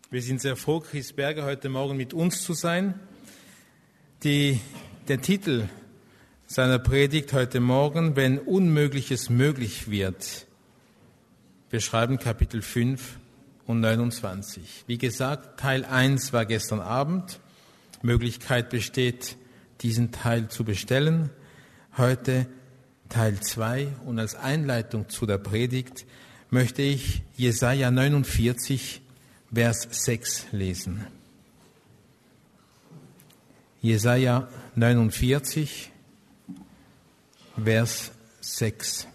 Wir sind sehr froh, Chris Berger heute Morgen mit uns zu sein. Der Titel seiner Predigt heute Morgen, wenn Unmögliches möglich wird, wir schreiben Kapitel 5 und 29. Wie gesagt, Teil 1 war gestern Abend. Möglichkeit besteht, diesen Teil zu bestellen. Heute Teil 2 und als Einleitung zu der Predigt möchte ich Jesaja 49, Vers 6 lesen. Jesaja 49, Vers 6.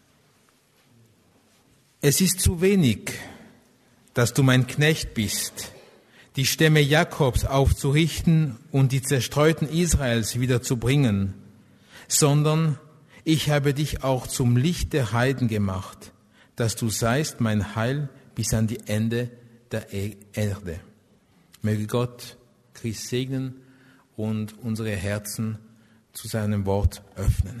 Es ist zu wenig, dass du mein Knecht bist, die Stämme Jakobs aufzurichten und die Zerstreuten Israels wieder zu bringen, sondern ich habe dich auch zum Licht der Heiden gemacht, dass du seist mein Heil bis an die Ende der Erde. Möge Gott Christ segnen und unsere Herzen zu seinem Wort öffnen.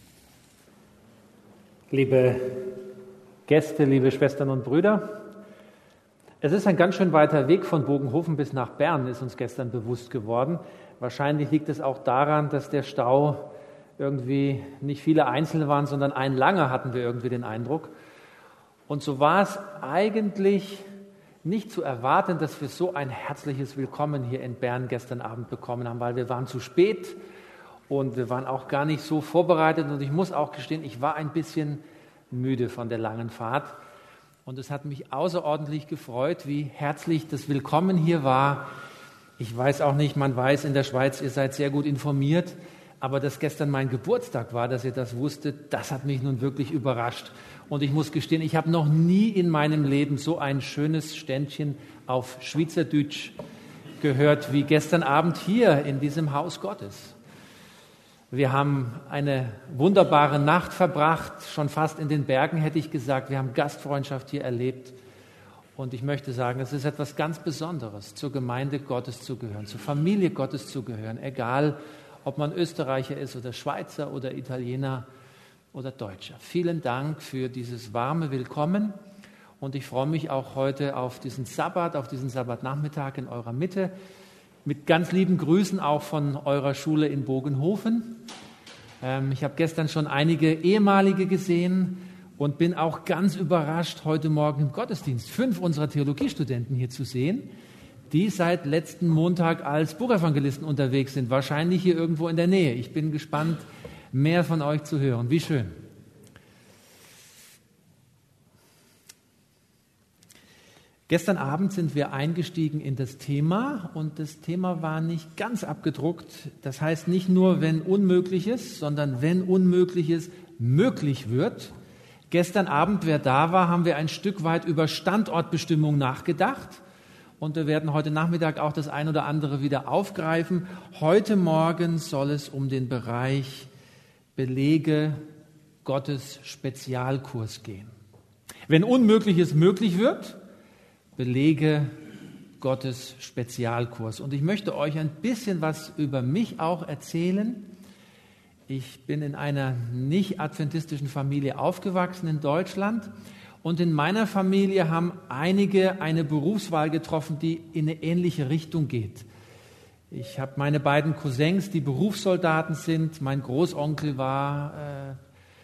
Liebe Gäste, liebe Schwestern und Brüder, es ist ein ganz schön weiter Weg von Bogenhofen bis nach Bern, ist uns gestern bewusst geworden. Wahrscheinlich liegt es auch daran, dass der Stau irgendwie nicht viele einzelne waren, sondern ein langer, hatten wir irgendwie den Eindruck. Und so war es eigentlich nicht zu erwarten, dass wir so ein herzliches Willkommen hier in Bern gestern Abend bekommen haben, weil wir waren zu spät und wir waren auch gar nicht so vorbereitet. Und ich muss auch gestehen, ich war ein bisschen müde von der langen Fahrt. Und es hat mich außerordentlich gefreut, wie herzlich das Willkommen hier war. Ich weiß auch nicht, man weiß in der Schweiz, ihr seid sehr gut informiert, aber dass gestern mein Geburtstag war, dass ihr das wusstet, das hat mich nun wirklich überrascht. Und ich muss gestehen, ich habe noch nie in meinem Leben so ein schönes Ständchen auf Schweizerdeutsch gehört wie gestern Abend hier in diesem Haus Gottes. Wir haben eine wunderbare Nacht verbracht, schon fast in den Bergen hätte ich gesagt. Wir haben Gastfreundschaft hier erlebt. Und ich möchte sagen, es ist etwas ganz Besonderes, zur Gemeinde Gottes zu gehören, zur Familie Gottes zu gehören, egal ob man Österreicher ist oder Schweizer oder Italiener oder Deutscher. Vielen Dank für dieses warme Willkommen und ich freue mich auch heute auf diesen Sabbat, auf diesen Sabbatnachmittag in eurer Mitte, mit ganz lieben Grüßen auch von eurer Schule in Bogenhofen. Ich habe gestern schon einige ehemalige gesehen und bin auch ganz überrascht, heute Morgen im Gottesdienst 5 unserer Theologiestudenten hier zu sehen, die seit letzten Montag als Buchevangelisten unterwegs sind, wahrscheinlich hier irgendwo in der Nähe. Ich bin gespannt, mehr von euch zu hören. Wie schön. Gestern Abend sind wir eingestiegen in das Thema und das Thema war nicht ganz abgedruckt. Das heißt nicht nur, wenn Unmögliches, sondern wenn Unmögliches möglich wird. Gestern Abend, wer da war, haben wir ein Stück weit über Standortbestimmung nachgedacht. Und wir werden heute Nachmittag auch das ein oder andere wieder aufgreifen. Heute Morgen soll es um den Bereich Belege Gottes Spezialkurs gehen. Wenn Unmögliches möglich wird, Belege Gottes Spezialkurs. Und ich möchte euch ein bisschen was über mich auch erzählen. Ich bin in einer nicht adventistischen Familie aufgewachsen in Deutschland. Und in meiner Familie haben einige eine Berufswahl getroffen, die in eine ähnliche Richtung geht. Ich habe meine beiden Cousins, die Berufssoldaten sind. Mein Großonkel war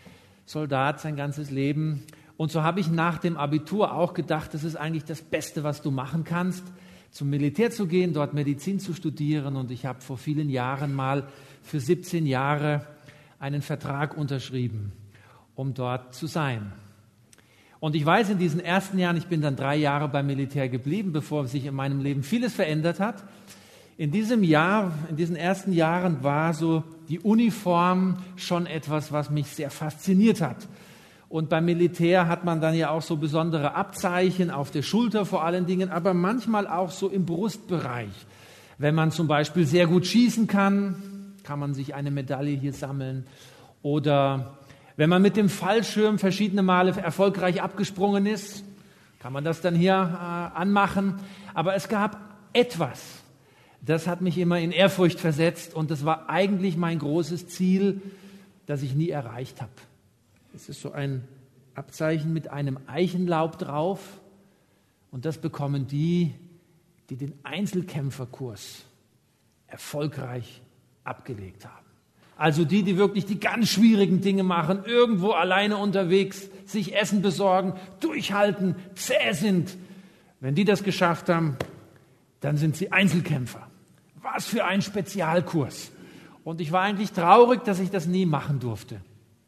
Soldat sein ganzes Leben. Und so habe ich nach dem Abitur auch gedacht, das ist eigentlich das Beste, was du machen kannst, zum Militär zu gehen, dort Medizin zu studieren. Und ich habe vor vielen Jahren mal für 17 Jahre einen Vertrag unterschrieben, um dort zu sein. Und ich weiß, in diesen ersten Jahren, ich bin dann 3 Jahre beim Militär geblieben, bevor sich in meinem Leben vieles verändert hat. In diesen ersten Jahren war so die Uniform schon etwas, was mich sehr fasziniert hat. Und beim Militär hat man dann ja auch so besondere Abzeichen auf der Schulter vor allen Dingen, aber manchmal auch so im Brustbereich. Wenn man zum Beispiel sehr gut schießen kann, kann man sich eine Medaille hier sammeln. Oder wenn man mit dem Fallschirm verschiedene Male erfolgreich abgesprungen ist, kann man das dann hier anmachen. Aber es gab etwas, das hat mich immer in Ehrfurcht versetzt und das war eigentlich mein großes Ziel, das ich nie erreicht habe. Es ist so ein Abzeichen mit einem Eichenlaub drauf und das bekommen die, die den Einzelkämpferkurs erfolgreich abgelegt haben. Also die wirklich die ganz schwierigen Dinge machen, irgendwo alleine unterwegs, sich Essen besorgen, durchhalten, zäh sind. Wenn die das geschafft haben, dann sind sie Einzelkämpfer. Was für ein Spezialkurs. Und ich war eigentlich traurig, dass ich das nie machen durfte.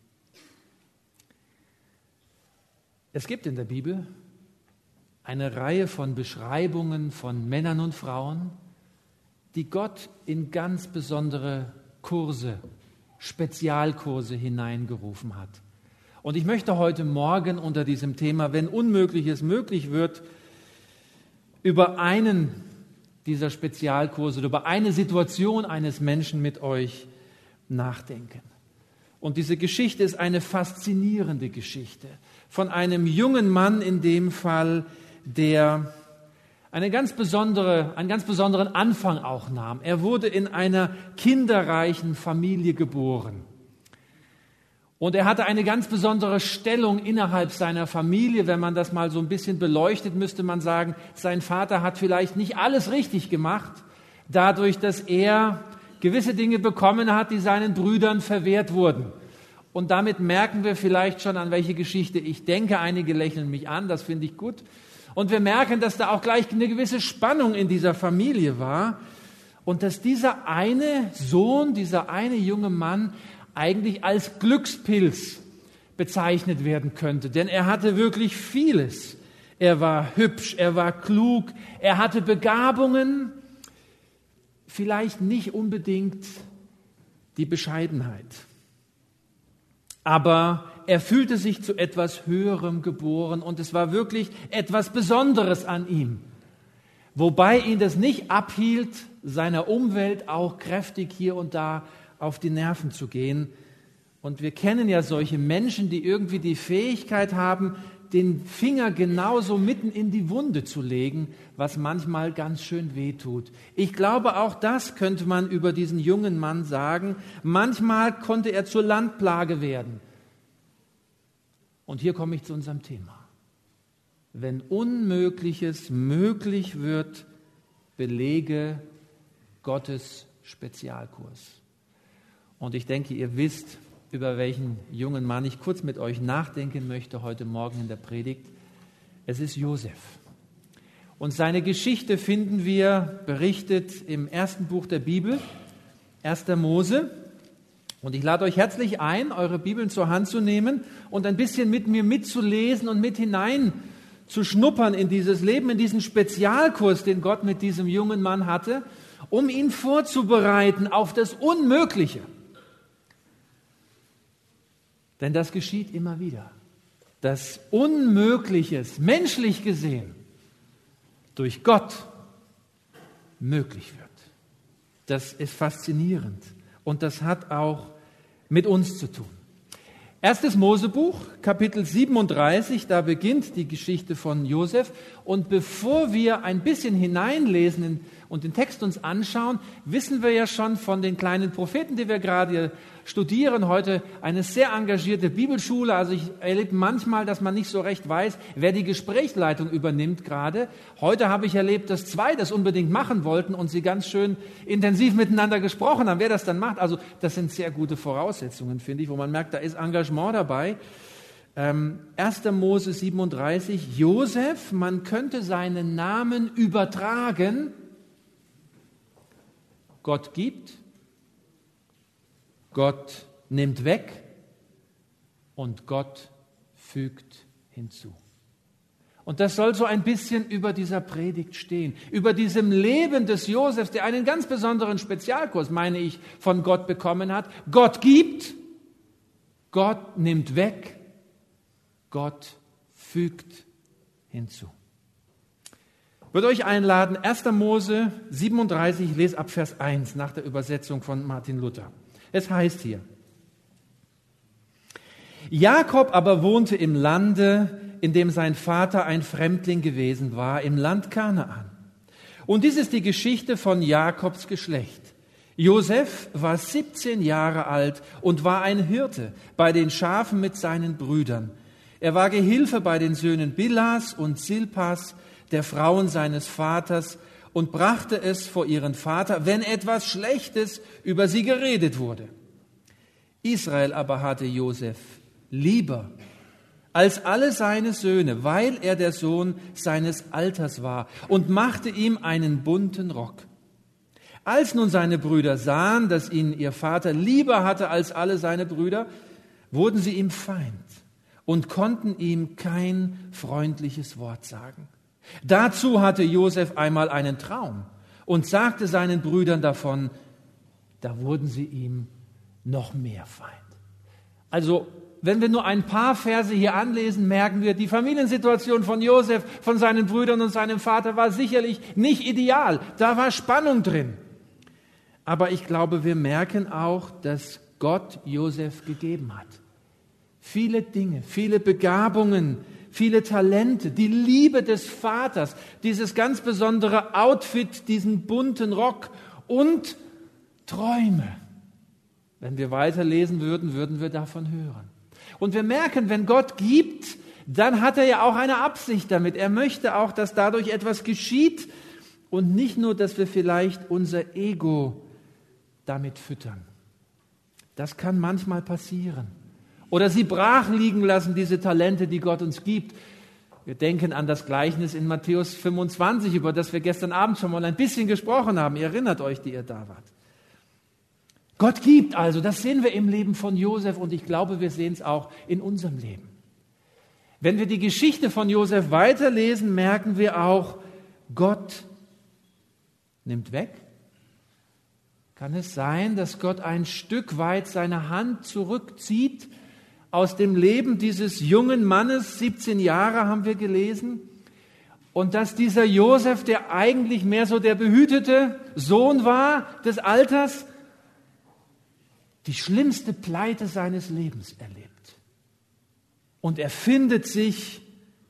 Es gibt in der Bibel eine Reihe von Beschreibungen von Männern und Frauen, die Gott in ganz besondere Kurse, Spezialkurse hineingerufen hat. Und ich möchte heute Morgen unter diesem Thema, wenn Unmögliches möglich wird, über einen dieser Spezialkurse, über eine Situation eines Menschen mit euch nachdenken. Und diese Geschichte ist eine faszinierende Geschichte von einem jungen Mann in dem Fall, der einen ganz besonderen Anfang auch nahm. Er wurde in einer kinderreichen Familie geboren. Und er hatte eine ganz besondere Stellung innerhalb seiner Familie. Wenn man das mal so ein bisschen beleuchtet, müsste man sagen, sein Vater hat vielleicht nicht alles richtig gemacht, dadurch, dass er gewisse Dinge bekommen hat, die seinen Brüdern verwehrt wurden. Und damit merken wir vielleicht schon, an welche Geschichte ich denke. Einige lächeln mich an, das finde ich gut. Und wir merken, dass da auch gleich eine gewisse Spannung in dieser Familie war und dass dieser eine Sohn, dieser eine junge Mann eigentlich als Glückspilz bezeichnet werden könnte. Denn er hatte wirklich vieles. Er war hübsch, er war klug, er hatte Begabungen, vielleicht nicht unbedingt die Bescheidenheit. Aber er fühlte sich zu etwas Höherem geboren und es war wirklich etwas Besonderes an ihm. Wobei ihn das nicht abhielt, seiner Umwelt auch kräftig hier und da auf die Nerven zu gehen. Und wir kennen ja solche Menschen, die irgendwie die Fähigkeit haben, den Finger genauso mitten in die Wunde zu legen, was manchmal ganz schön wehtut. Ich glaube, auch das könnte man über diesen jungen Mann sagen. Manchmal konnte er zur Landplage werden. Und hier komme ich zu unserem Thema. Wenn Unmögliches möglich wird, belege Gottes Spezialkurs. Und ich denke, ihr wisst, über welchen jungen Mann ich kurz mit euch nachdenken möchte heute Morgen in der Predigt. Es ist Josef. Und seine Geschichte finden wir berichtet im ersten Buch der Bibel, 1. Mose. Und ich lade euch herzlich ein, eure Bibeln zur Hand zu nehmen und ein bisschen mit mir mitzulesen und mit hinein zu schnuppern in dieses Leben, in diesen Spezialkurs, den Gott mit diesem jungen Mann hatte, um ihn vorzubereiten auf das Unmögliche. Denn das geschieht immer wieder. Dass Unmögliches, menschlich gesehen, durch Gott möglich wird. Das ist faszinierend. Und das hat auch mit uns zu tun. 1. Mosebuch, Kapitel 37, da beginnt die Geschichte von Josef. Und bevor wir ein bisschen hineinlesen und den Text uns anschauen, wissen wir ja schon von den kleinen Propheten, die wir gerade studieren, heute eine sehr engagierte Bibelschule. Also ich erlebe manchmal, dass man nicht so recht weiß, wer die Gesprächsleitung übernimmt gerade. Heute habe ich erlebt, dass 2 das unbedingt machen wollten und sie ganz schön intensiv miteinander gesprochen haben, wer das dann macht. Also das sind sehr gute Voraussetzungen, finde ich, wo man merkt, da ist Engagement dabei. 1. Mose 37, Josef, man könnte seinen Namen übertragen. Gott gibt, Gott nimmt weg und Gott fügt hinzu. Und das soll so ein bisschen über dieser Predigt stehen, über diesem Leben des Josefs, der einen ganz besonderen Spezialkurs, meine ich, von Gott bekommen hat. Gott gibt, Gott nimmt weg, Gott fügt hinzu. Ich würde euch einladen, 1. Mose 37, ich lese ab Vers 1 nach der Übersetzung von Martin Luther. Es heißt hier: Jakob aber wohnte im Lande, in dem sein Vater ein Fremdling gewesen war, im Land Kanaan. Und dies ist die Geschichte von Jakobs Geschlecht. Josef war 17 Jahre alt und war ein Hirte bei den Schafen mit seinen Brüdern. Er war Gehilfe bei den Söhnen Bilas und Silpas, der Frauen seines Vaters, und brachte es vor ihren Vater, wenn etwas Schlechtes über sie geredet wurde. Israel aber hatte Josef lieber als alle seine Söhne, weil er der Sohn seines Alters war, und machte ihm einen bunten Rock. Als nun seine Brüder sahen, dass ihn ihr Vater lieber hatte als alle seine Brüder, wurden sie ihm Feind und konnten ihm kein freundliches Wort sagen. Dazu hatte Josef einmal einen Traum und sagte seinen Brüdern davon, da wurden sie ihm noch mehr Feind. Also, wenn wir nur ein paar Verse hier anlesen, merken wir, die Familiensituation von Josef, von seinen Brüdern und seinem Vater war sicherlich nicht ideal. Da war Spannung drin. Aber ich glaube, wir merken auch, dass Gott Josef gegeben hat. Viele Dinge, viele Begabungen, viele Talente, die Liebe des Vaters, dieses ganz besondere Outfit, diesen bunten Rock und Träume. Wenn wir weiterlesen würden, würden wir davon hören. Und wir merken, wenn Gott gibt, dann hat er ja auch eine Absicht damit. Er möchte auch, dass dadurch etwas geschieht und nicht nur, dass wir vielleicht unser Ego damit füttern. Das kann manchmal passieren. Oder sie brach liegen lassen, diese Talente, die Gott uns gibt. Wir denken an das Gleichnis in Matthäus 25, über das wir gestern Abend schon mal ein bisschen gesprochen haben. Ihr erinnert euch, die ihr da wart. Gott gibt also, das sehen wir im Leben von Josef und ich glaube, wir sehen es auch in unserem Leben. Wenn wir die Geschichte von Josef weiterlesen, merken wir auch, Gott nimmt weg. Kann es sein, dass Gott ein Stück weit seine Hand zurückzieht aus dem Leben dieses jungen Mannes, 17 Jahre haben wir gelesen, und dass dieser Josef, der eigentlich mehr so der behütete Sohn war des Alters, die schlimmste Pleite seines Lebens erlebt. Und er findet sich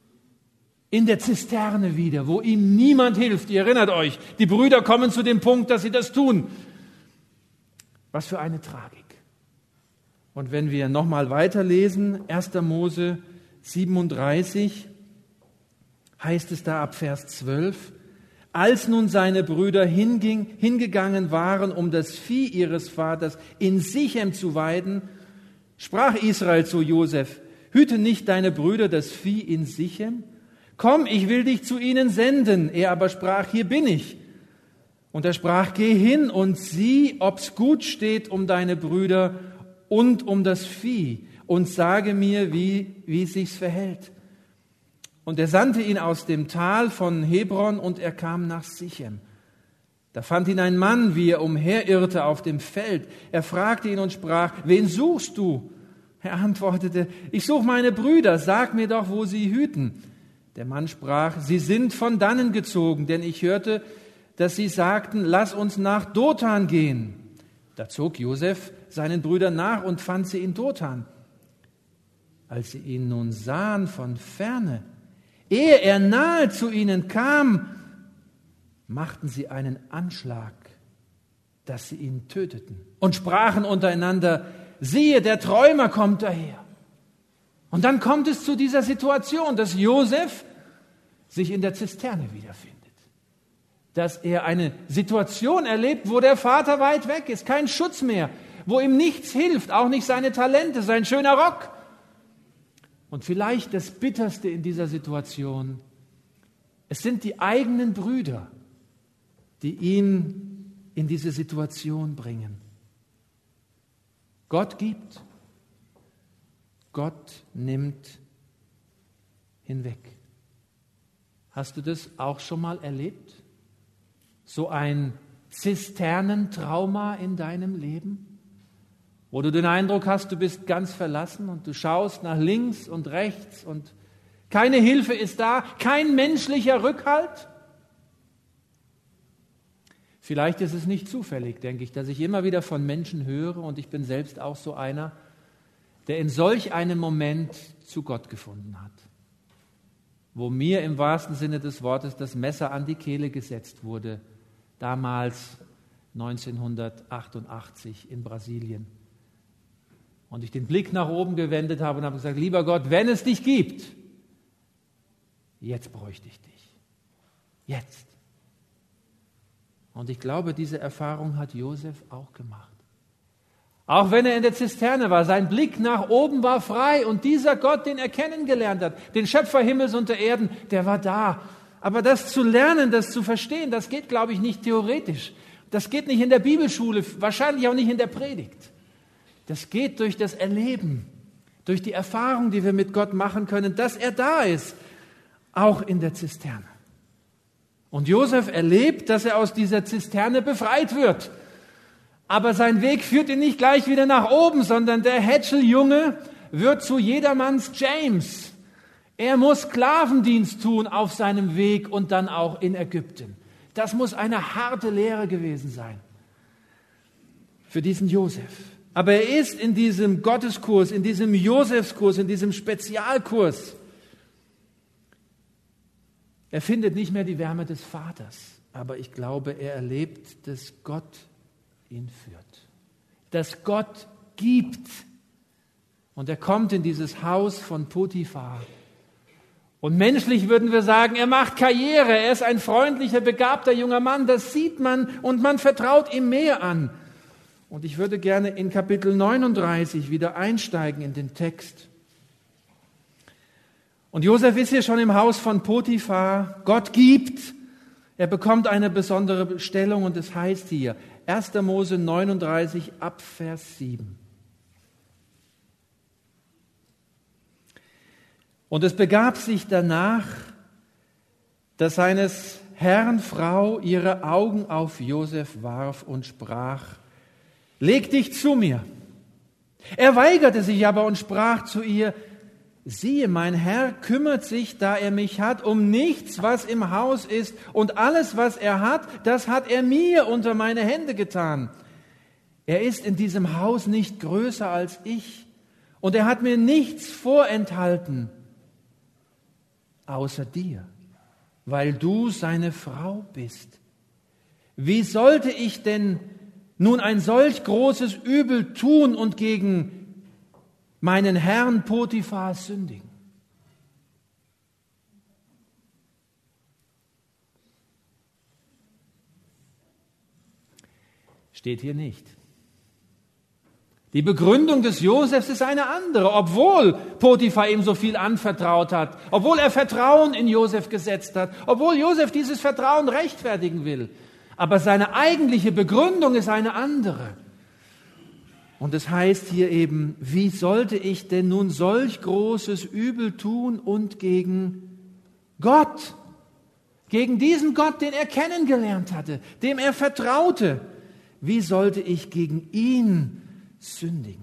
in der Zisterne wieder, wo ihm niemand hilft. Ihr erinnert euch, die Brüder kommen zu dem Punkt, dass sie das tun. Was für eine Tragik. Und wenn wir nochmal weiterlesen, 1. Mose 37, heißt es da ab Vers 12, als nun seine Brüder hingegangen waren, um das Vieh ihres Vaters in Sichem zu weiden, sprach Israel zu Josef, hüte nicht deine Brüder das Vieh in Sichem? Komm, ich will dich zu ihnen senden. Er aber sprach, hier bin ich. Und er sprach, geh hin und sieh, ob's gut steht um deine Brüder und um das Vieh, und sage mir, wie sich's verhält. Und er sandte ihn aus dem Tal von Hebron, und er kam nach Sichem. Da fand ihn ein Mann, wie er umherirrte auf dem Feld. Er fragte ihn und sprach, wen suchst du? Er antwortete, ich suche meine Brüder, sag mir doch, wo sie hüten. Der Mann sprach, sie sind von dannen gezogen, denn ich hörte, dass sie sagten, lass uns nach Dothan gehen. Da zog Josef seinen Brüdern nach und fand sie in Dothan. Als sie ihn nun sahen von ferne, ehe er nahe zu ihnen kam, machten sie einen Anschlag, dass sie ihn töteten und sprachen untereinander, siehe, der Träumer kommt daher. Und dann kommt es zu dieser Situation, dass Josef sich in der Zisterne wiederfindet. Dass er eine Situation erlebt, wo der Vater weit weg ist, kein Schutz mehr, wo ihm nichts hilft, auch nicht seine Talente, sein schöner Rock. Und vielleicht das Bitterste in dieser Situation, es sind die eigenen Brüder, die ihn in diese Situation bringen. Gott gibt, Gott nimmt hinweg. Hast du das auch schon mal erlebt? So ein Zisternentrauma in deinem Leben? Wo du den Eindruck hast, du bist ganz verlassen und du schaust nach links und rechts und keine Hilfe ist da, kein menschlicher Rückhalt? Vielleicht ist es nicht zufällig, denke ich, dass ich immer wieder von Menschen höre, und ich bin selbst auch so einer, der in solch einem Moment zu Gott gefunden hat, wo mir im wahrsten Sinne des Wortes das Messer an die Kehle gesetzt wurde, damals 1988 in Brasilien. Und ich den Blick nach oben gewendet habe und habe gesagt, lieber Gott, wenn es dich gibt, jetzt bräuchte ich dich. Jetzt. Und ich glaube, diese Erfahrung hat Josef auch gemacht. Auch wenn er in der Zisterne war, sein Blick nach oben war frei und dieser Gott, den er kennengelernt hat, den Schöpfer Himmels und der Erden, der war da. Aber das zu lernen, das zu verstehen, das geht, glaube ich, nicht theoretisch. Das geht nicht in der Bibelschule, wahrscheinlich auch nicht in der Predigt. Das geht durch das Erleben, durch die Erfahrung, die wir mit Gott machen können, dass er da ist, auch in der Zisterne. Und Josef erlebt, dass er aus dieser Zisterne befreit wird. Aber sein Weg führt ihn nicht gleich wieder nach oben, sondern der Hätscheljunge wird zu jedermanns James. Er muss Sklavendienst tun auf seinem Weg und dann auch in Ägypten. Das muss eine harte Lehre gewesen sein für diesen Josef. Aber er ist in diesem Gotteskurs, in diesem Josefskurs, in diesem Spezialkurs. Er findet nicht mehr die Wärme des Vaters, aber ich glaube, er erlebt, dass Gott ihn führt, dass Gott gibt. Und er kommt in dieses Haus von Potiphar. Und menschlich würden wir sagen, er macht Karriere, er ist ein freundlicher, begabter junger Mann, das sieht man und man vertraut ihm mehr an. Und ich würde gerne in Kapitel 39 wieder einsteigen in den Text. Und Josef ist hier schon im Haus von Potiphar. Gott gibt. Er bekommt eine besondere Stellung und es heißt hier, 1. Mose 39 ab Vers 7. Und es begab sich danach, dass seines Herrn Frau ihre Augen auf Josef warf und sprach, leg dich zu mir. Er weigerte sich aber und sprach zu ihr, siehe, mein Herr kümmert sich, da er mich hat, um nichts, was im Haus ist, und alles, was er hat, das hat er mir unter meine Hände getan. Er ist in diesem Haus nicht größer als ich, und er hat mir nichts vorenthalten, außer dir, weil du seine Frau bist. Wie sollte ich denn nun ein solch großes Übel tun und gegen meinen Herrn Potiphar sündigen? Steht hier nicht. Die Begründung des Josefs ist eine andere, obwohl Potiphar ihm so viel anvertraut hat, obwohl er Vertrauen in Josef gesetzt hat, obwohl Josef dieses Vertrauen rechtfertigen will. Aber seine eigentliche Begründung ist eine andere. Und es heißt hier eben, wie sollte ich denn nun solch großes Übel tun und gegen Gott, gegen diesen Gott, den er kennengelernt hatte, dem er vertraute, wie sollte ich gegen ihn sündigen?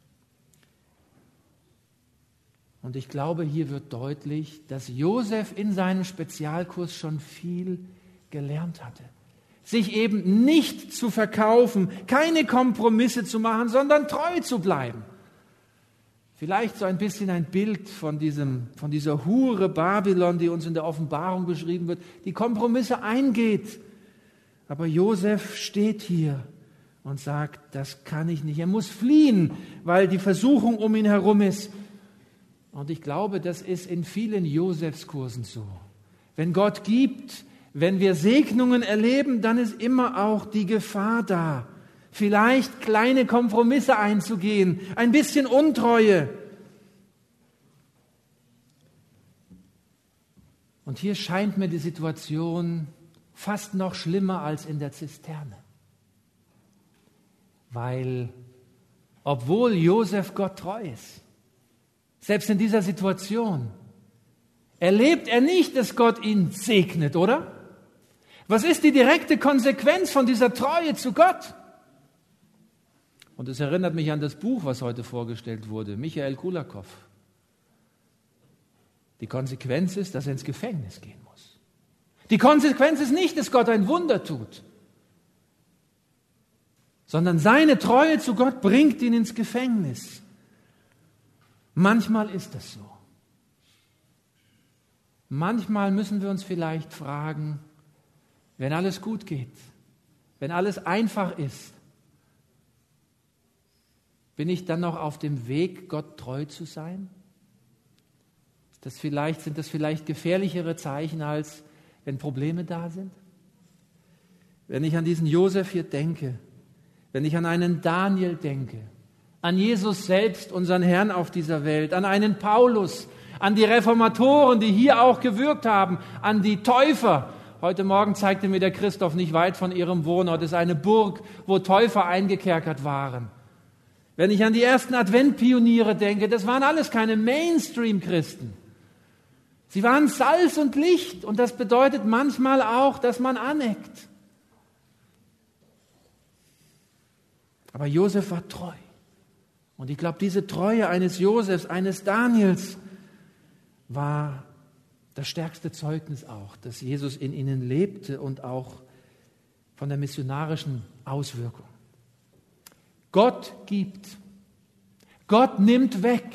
Und ich glaube, hier wird deutlich, dass Josef in seinem Spezialkurs schon viel gelernt hatte. Sich eben nicht zu verkaufen, keine Kompromisse zu machen, sondern treu zu bleiben. Vielleicht so ein bisschen ein Bild von dieser Hure Babylon, die uns in der Offenbarung beschrieben wird, die Kompromisse eingeht. Aber Josef steht hier und sagt, das kann ich nicht. Er muss fliehen, weil die Versuchung um ihn herum ist. Und ich glaube, das ist in vielen Josefskursen so. Wenn Gott gibt, wenn wir Segnungen erleben, dann ist immer auch die Gefahr da, vielleicht kleine Kompromisse einzugehen, ein bisschen Untreue. Und hier scheint mir die Situation fast noch schlimmer als in der Zisterne. Weil, obwohl Josef Gott treu ist, selbst in dieser Situation, erlebt er nicht, dass Gott ihn segnet, oder? Was ist die direkte Konsequenz von dieser Treue zu Gott? Und es erinnert mich an das Buch, was heute vorgestellt wurde, Michael Kulakow. Die Konsequenz ist, dass er ins Gefängnis gehen muss. Die Konsequenz ist nicht, dass Gott ein Wunder tut, sondern seine Treue zu Gott bringt ihn ins Gefängnis. Manchmal ist das so. Manchmal müssen wir uns vielleicht fragen, wenn alles gut geht, wenn alles einfach ist, bin ich dann noch auf dem Weg, Gott treu zu sein? Sind das vielleicht gefährlichere Zeichen, als wenn Probleme da sind? Wenn ich an diesen Josef hier denke, wenn ich an einen Daniel denke, an Jesus selbst, unseren Herrn auf dieser Welt, an einen Paulus, an die Reformatoren, die hier auch gewirkt haben, an die Täufer. Heute Morgen zeigte mir der Christoph nicht weit von ihrem Wohnort, es ist eine Burg, wo Täufer eingekerkert waren. Wenn ich an die ersten Adventpioniere denke, das waren alles keine Mainstream-Christen. Sie waren Salz und Licht und das bedeutet manchmal auch, dass man aneckt. Aber Josef war treu. Und ich glaube, diese Treue eines Josefs, eines Daniels, war das stärkste Zeugnis auch, dass Jesus in ihnen lebte und auch von der missionarischen Auswirkung. Gott gibt. Gott nimmt weg.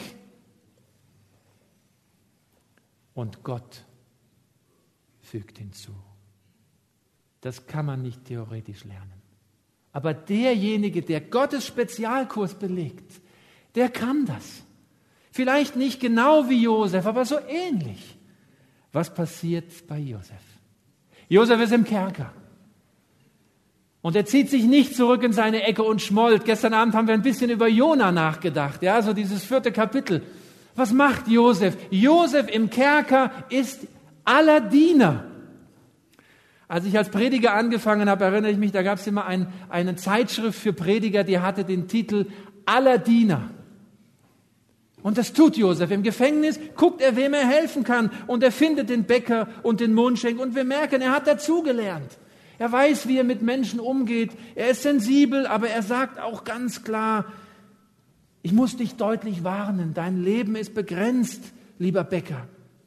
Und Gott fügt hinzu. Das kann man nicht theoretisch lernen. Aber derjenige, der Gottes Spezialkurs belegt, der kann das. Vielleicht nicht genau wie Josef, aber so ähnlich. Was passiert bei Josef? Josef ist im Kerker. Und er zieht sich nicht zurück in seine Ecke und schmollt. Gestern Abend haben wir ein bisschen über Jona nachgedacht. Ja, so dieses 4. Kapitel. Was macht Josef? Josef im Kerker ist aller Diener. Als ich als Prediger angefangen habe, erinnere ich mich, da gab es immer eine Zeitschrift für Prediger, die hatte den Titel aller Diener. Und das tut Josef. Im Gefängnis guckt er, wem er helfen kann. Und er findet den Bäcker und den Mundschenk. Und wir merken, er hat dazugelernt. Er weiß, wie er mit Menschen umgeht. Er ist sensibel, aber er sagt auch ganz klar, ich muss dich deutlich warnen. Dein Leben ist begrenzt, lieber Bäcker.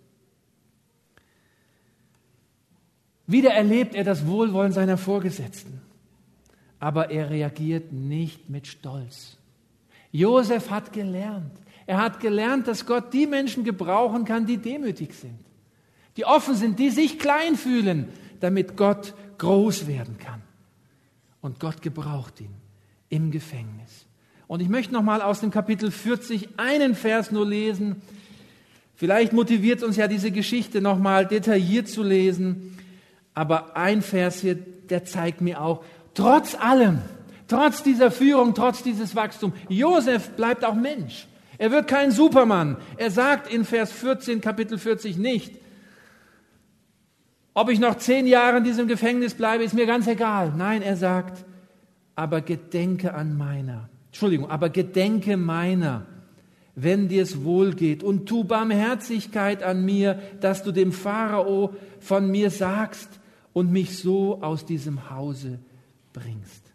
Wieder erlebt er das Wohlwollen seiner Vorgesetzten. Aber er reagiert nicht mit Stolz. Josef hat gelernt. Er hat gelernt, dass Gott die Menschen gebrauchen kann, die demütig sind, die offen sind, die sich klein fühlen, damit Gott groß werden kann. Und Gott gebraucht ihn im Gefängnis. Und ich möchte nochmal aus dem Kapitel 40 einen Vers nur lesen. Vielleicht motiviert uns ja diese Geschichte nochmal detailliert zu lesen. Aber ein Vers hier, der zeigt mir auch, trotz allem, trotz dieser Führung, trotz dieses Wachstums, Josef bleibt auch Mensch. Er wird kein Supermann. Er sagt in Vers 14, Kapitel 40 nicht, ob ich noch 10 Jahre in diesem Gefängnis bleibe, ist mir ganz egal. Nein, er sagt, aber gedenke meiner, wenn dir es wohl geht, und tu Barmherzigkeit an mir, dass du dem Pharao von mir sagst und mich so aus diesem Hause bringst.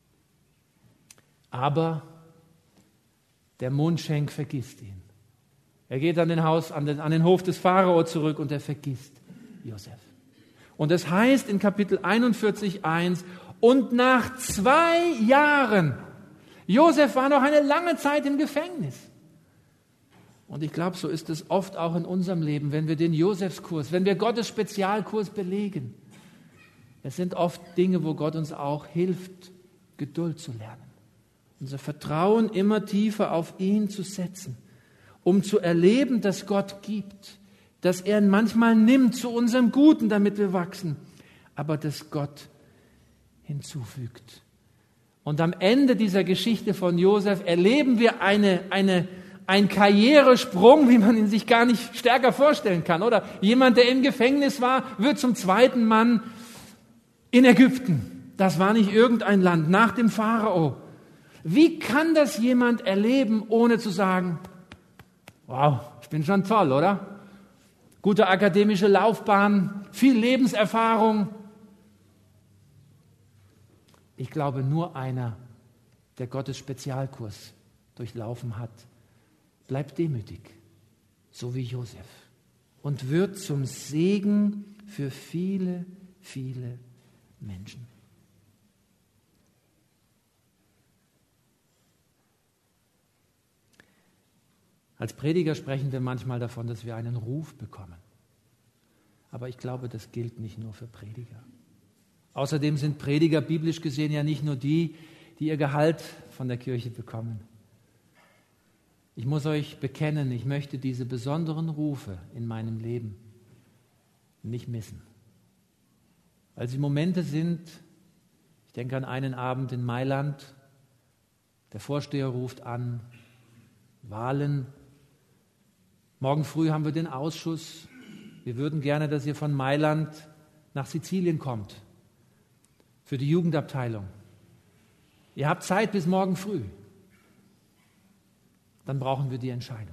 Aber der Mundschenk vergisst ihn. Er geht an den Hof des Pharao zurück und er vergisst Josef. Und es heißt in Kapitel 41,1, und nach 2 Jahren, Josef war noch eine lange Zeit im Gefängnis. Und ich glaube, so ist es oft auch in unserem Leben, wenn wir den Josefskurs, wenn wir Gottes Spezialkurs belegen. Es sind oft Dinge, wo Gott uns auch hilft, Geduld zu lernen. Unser Vertrauen immer tiefer auf ihn zu setzen, um zu erleben, dass Gott gibt, dass er manchmal nimmt zu unserem Guten, damit wir wachsen, aber dass Gott hinzufügt. Und am Ende dieser Geschichte von Josef erleben wir einen Karrieresprung, wie man ihn sich gar nicht stärker vorstellen kann, oder? Jemand, der im Gefängnis war, wird zum 2. Mann in Ägypten. Das war nicht irgendein Land, nach dem Pharao. Wie kann das jemand erleben, ohne zu sagen, wow, ich bin schon toll, oder? Gute akademische Laufbahn, viel Lebenserfahrung. Ich glaube, nur einer, der Gottes Spezialkurs durchlaufen hat, bleibt demütig, so wie Josef, und wird zum Segen für viele, viele Menschen. Als Prediger sprechen wir manchmal davon, dass wir einen Ruf bekommen. Aber ich glaube, das gilt nicht nur für Prediger. Außerdem sind Prediger biblisch gesehen ja nicht nur die, die ihr Gehalt von der Kirche bekommen. Ich muss euch bekennen, ich möchte diese besonderen Rufe in meinem Leben nicht missen. Weil sie Momente sind, Ich denke an einen Abend in Mailand. Der Vorsteher ruft an, Wahlen. Morgen früh haben wir den Ausschuss. Wir würden gerne, dass ihr von Mailand nach Sizilien kommt für die Jugendabteilung. Ihr habt Zeit bis morgen früh. Dann brauchen wir die Entscheidung.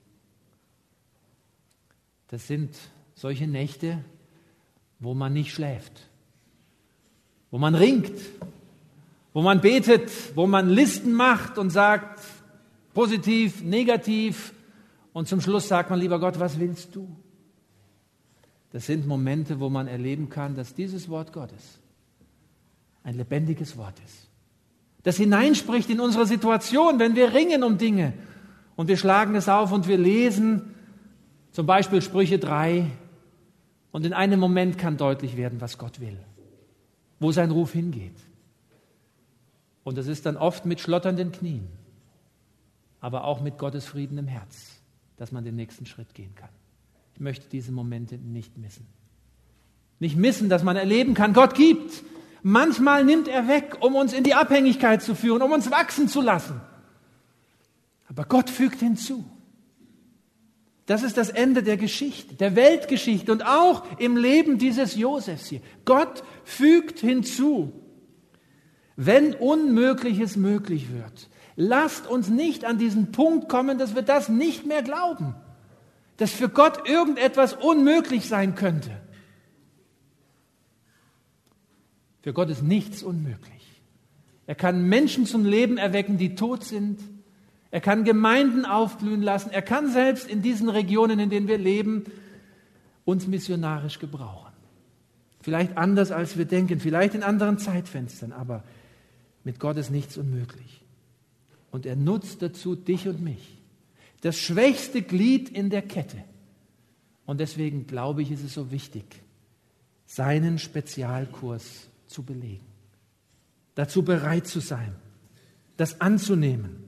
Das sind solche Nächte, wo man nicht schläft, wo man ringt, wo man betet, wo man Listen macht und sagt, positiv, negativ, und zum Schluss sagt man, lieber Gott, was willst du? Das sind Momente, wo man erleben kann, dass dieses Wort Gottes ein lebendiges Wort ist. Das hineinspricht in unsere Situation, wenn wir ringen um Dinge und wir schlagen es auf und wir lesen zum Beispiel Sprüche 3 und in einem Moment kann deutlich werden, was Gott will, wo sein Ruf hingeht. Und das ist dann oft mit schlotternden Knien, aber auch mit Gottes Frieden im Herz, dass man den nächsten Schritt gehen kann. Ich möchte diese Momente nicht missen. Nicht missen, dass man erleben kann, Gott gibt. Manchmal nimmt er weg, um uns in die Abhängigkeit zu führen, um uns wachsen zu lassen. Aber Gott fügt hinzu. Das ist das Ende der Geschichte, der Weltgeschichte und auch im Leben dieses Josefs hier. Gott fügt hinzu. Wenn Unmögliches möglich wird, lasst uns nicht an diesen Punkt kommen, dass wir das nicht mehr glauben. Dass für Gott irgendetwas unmöglich sein könnte. Für Gott ist nichts unmöglich. Er kann Menschen zum Leben erwecken, die tot sind. Er kann Gemeinden aufblühen lassen. Er kann selbst in diesen Regionen, in denen wir leben, uns missionarisch gebrauchen. Vielleicht anders, als wir denken, vielleicht in anderen Zeitfenstern, aber mit Gott ist nichts unmöglich. Und er nutzt dazu dich und mich. Das schwächste Glied in der Kette. Und deswegen glaube ich, ist es so wichtig, seinen Spezialkurs zu belegen. Dazu bereit zu sein, das anzunehmen.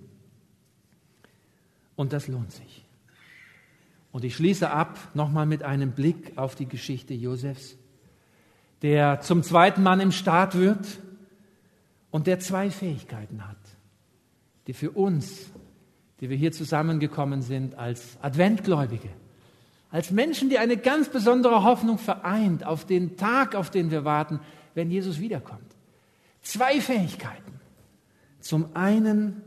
Und das lohnt sich. Und ich schließe ab nochmal mit einem Blick auf die Geschichte Josefs, der zum zweiten Mann im Staat wird und der zwei Fähigkeiten hat, die für uns, die wir hier zusammengekommen sind als Adventgläubige, als Menschen, die eine ganz besondere Hoffnung vereint auf den Tag, auf den wir warten, wenn Jesus wiederkommt. Zwei Fähigkeiten. Zum einen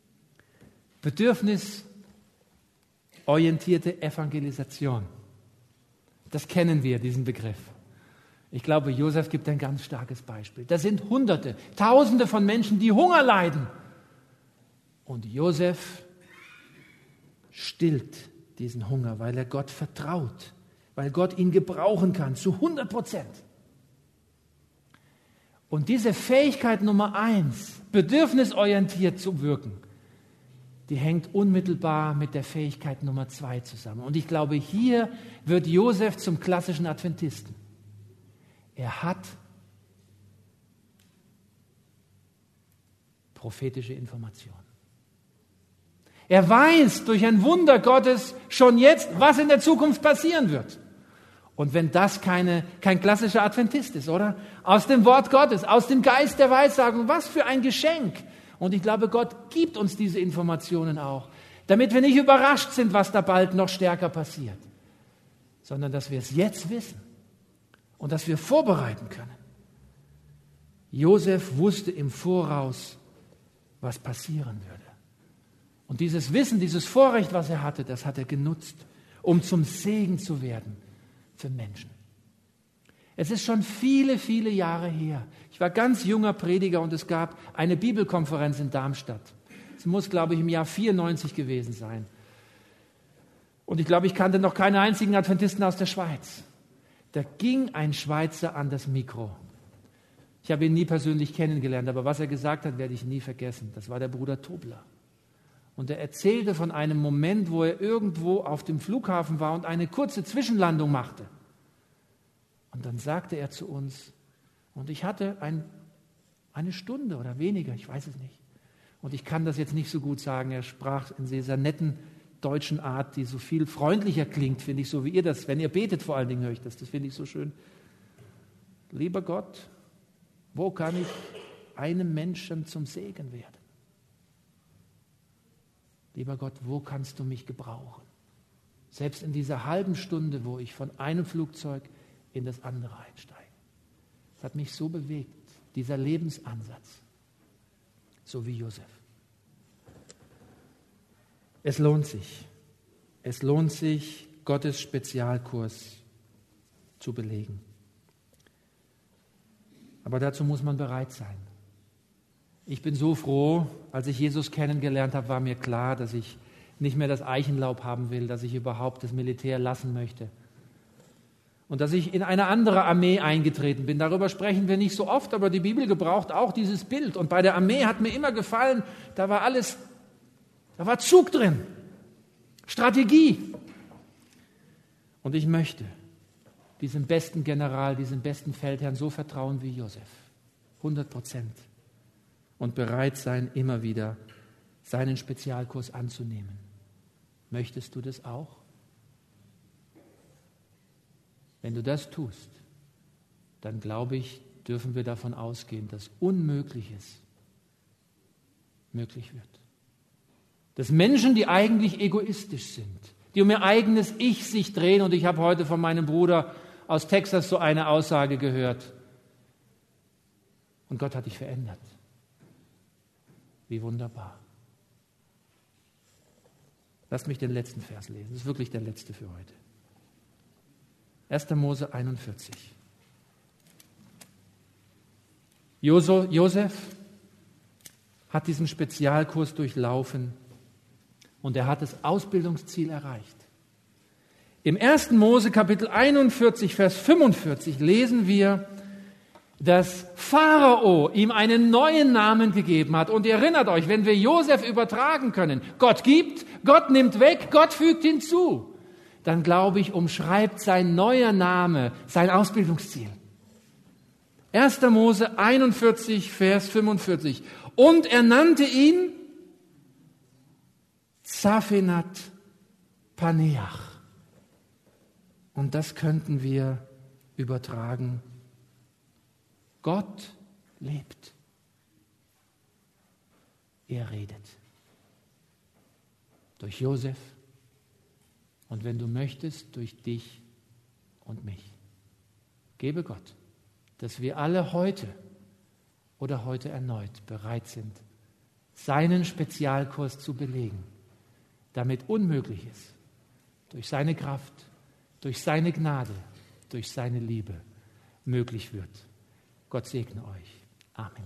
bedürfnisorientierte Evangelisation. Das kennen wir, diesen Begriff. Ich glaube, Josef gibt ein ganz starkes Beispiel. Da sind Hunderte, Tausende von Menschen, die Hunger leiden. Und Josef stillt diesen Hunger, weil er Gott vertraut, weil Gott ihn gebrauchen kann, zu 100%. Und diese Fähigkeit Nummer 1, bedürfnisorientiert zu wirken, die hängt unmittelbar mit der Fähigkeit Nummer 2 zusammen. Und ich glaube, hier wird Josef zum klassischen Adventisten. Er hat prophetische Informationen. Er weiß durch ein Wunder Gottes schon jetzt, was in der Zukunft passieren wird. Und wenn das kein klassischer Adventist ist, oder? Aus dem Wort Gottes, aus dem Geist der Weissagung, was für ein Geschenk. Und ich glaube, Gott gibt uns diese Informationen auch, damit wir nicht überrascht sind, was da bald noch stärker passiert, sondern dass wir es jetzt wissen und dass wir vorbereiten können. Josef wusste im Voraus, was passieren würde. Und dieses Wissen, dieses Vorrecht, was er hatte, das hat er genutzt, um zum Segen zu werden für Menschen. Es ist schon viele, viele Jahre her. Ich war ganz junger Prediger und es gab eine Bibelkonferenz in Darmstadt. Es muss, glaube ich, im Jahr 94 gewesen sein. Und ich glaube, ich kannte noch keinen einzigen Adventisten aus der Schweiz. Da ging ein Schweizer an das Mikro. Ich habe ihn nie persönlich kennengelernt, aber was er gesagt hat, werde ich nie vergessen. Das war der Bruder Tobler. Und er erzählte von einem Moment, wo er irgendwo auf dem Flughafen war und eine kurze Zwischenlandung machte. Und dann sagte er zu uns, und ich hatte eine Stunde oder weniger, ich weiß es nicht. Und ich kann das jetzt nicht so gut sagen. Er sprach in dieser netten deutschen Art, die so viel freundlicher klingt, finde ich, so wie ihr das, wenn ihr betet vor allen Dingen, höre ich das. Das finde ich so schön. Lieber Gott, wo kann ich einem Menschen zum Segen werden. Lieber Gott, wo kannst du mich gebrauchen? Selbst in dieser halben Stunde, wo ich von einem Flugzeug in das andere einsteige. Das hat mich so bewegt, dieser Lebensansatz, so wie Josef. Es lohnt sich, Gottes Spezialkurs zu belegen. Aber dazu muss man bereit sein. Ich bin so froh, als ich Jesus kennengelernt habe, war mir klar, dass ich nicht mehr das Eichenlaub haben will, dass ich überhaupt das Militär lassen möchte. Und dass ich in eine andere Armee eingetreten bin. Darüber sprechen wir nicht so oft, aber die Bibel gebraucht auch dieses Bild. Und bei der Armee hat mir immer gefallen, da war Zug drin, Strategie. Und ich möchte diesem besten General, diesem besten Feldherrn so vertrauen wie Josef. 100%. Und bereit sein, immer wieder seinen Spezialkurs anzunehmen. Möchtest du das auch? Wenn du das tust, dann glaube ich, dürfen wir davon ausgehen, dass Unmögliches möglich wird. Dass Menschen, die eigentlich egoistisch sind, die um ihr eigenes Ich sich drehen, und ich habe heute von meinem Bruder aus Texas so eine Aussage gehört, und Gott hat dich verändert. Wie wunderbar. Lasst mich den letzten Vers lesen. Das ist wirklich der letzte für heute. 1. Mose 41. Josef hat diesen Spezialkurs durchlaufen und er hat das Ausbildungsziel erreicht. Im 1. Mose Kapitel 41, Vers 45 lesen wir, dass Pharao ihm einen neuen Namen gegeben hat. Und ihr erinnert euch, wenn wir Josef übertragen können, Gott gibt, Gott nimmt weg, Gott fügt hinzu, dann glaube ich, umschreibt sein neuer Name sein Ausbildungsziel. 1. Mose 41, Vers 45. Und er nannte ihn Zaphenat Paneach. Und das könnten wir übertragen. Gott lebt. Er redet. Durch Josef und wenn du möchtest, durch dich und mich. Gebe Gott, dass wir alle heute oder heute erneut bereit sind, seinen Spezialkurs zu belegen, damit Unmögliches durch seine Kraft, durch seine Gnade, durch seine Liebe möglich wird. Gott segne euch. Amen.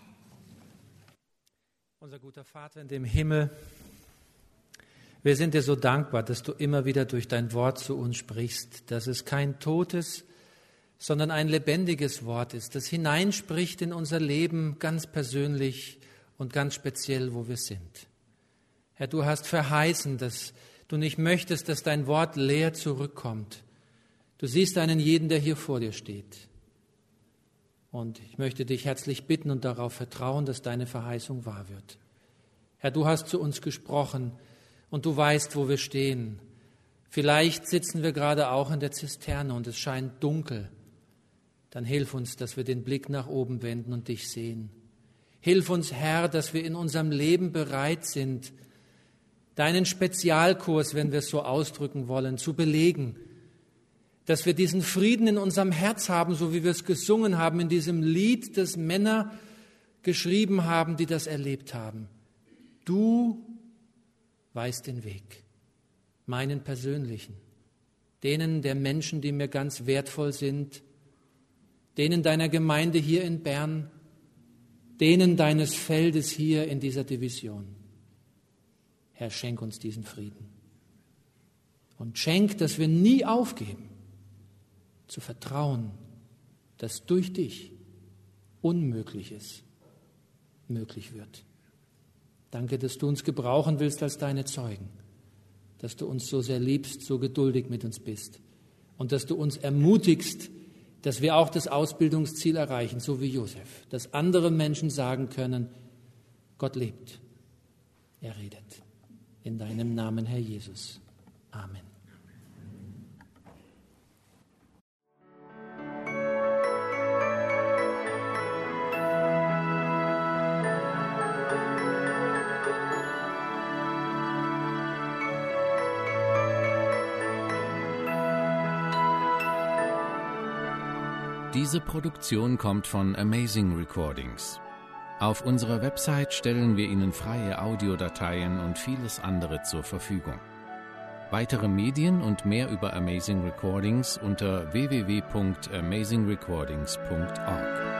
Unser guter Vater in dem Himmel, wir sind dir so dankbar, dass du immer wieder durch dein Wort zu uns sprichst, dass es kein totes, sondern ein lebendiges Wort ist, das hineinspricht in unser Leben ganz persönlich und ganz speziell, wo wir sind. Herr, du hast verheißen, dass du nicht möchtest, dass dein Wort leer zurückkommt. Du siehst einen jeden, der hier vor dir steht. Und ich möchte dich herzlich bitten und darauf vertrauen, dass deine Verheißung wahr wird. Herr, du hast zu uns gesprochen und du weißt, wo wir stehen. Vielleicht sitzen wir gerade auch in der Zisterne und es scheint dunkel. Dann hilf uns, dass wir den Blick nach oben wenden und dich sehen. Hilf uns, Herr, dass wir in unserem Leben bereit sind, deinen Spezialkurs, wenn wir es so ausdrücken wollen, zu belegen. Dass wir diesen Frieden in unserem Herz haben, so wie wir es gesungen haben in diesem Lied, das Männer geschrieben haben, die das erlebt haben. Du weißt den Weg, meinen persönlichen, denen der Menschen, die mir ganz wertvoll sind, denen deiner Gemeinde hier in Bern, denen deines Feldes hier in dieser Division. Herr, schenk uns diesen Frieden und schenk, dass wir nie aufgeben, zu vertrauen, dass durch dich Unmögliches möglich wird. Danke, dass du uns gebrauchen willst als deine Zeugen, dass du uns so sehr liebst, so geduldig mit uns bist und dass du uns ermutigst, dass wir auch das Ausbildungsziel erreichen, so wie Josef, dass andere Menschen sagen können, Gott lebt, er redet. In deinem Namen, Herr Jesus. Amen. Diese Produktion kommt von Amazing Recordings. Auf unserer Website stellen wir Ihnen freie Audiodateien und vieles andere zur Verfügung. Weitere Medien und mehr über Amazing Recordings unter www.amazingrecordings.org.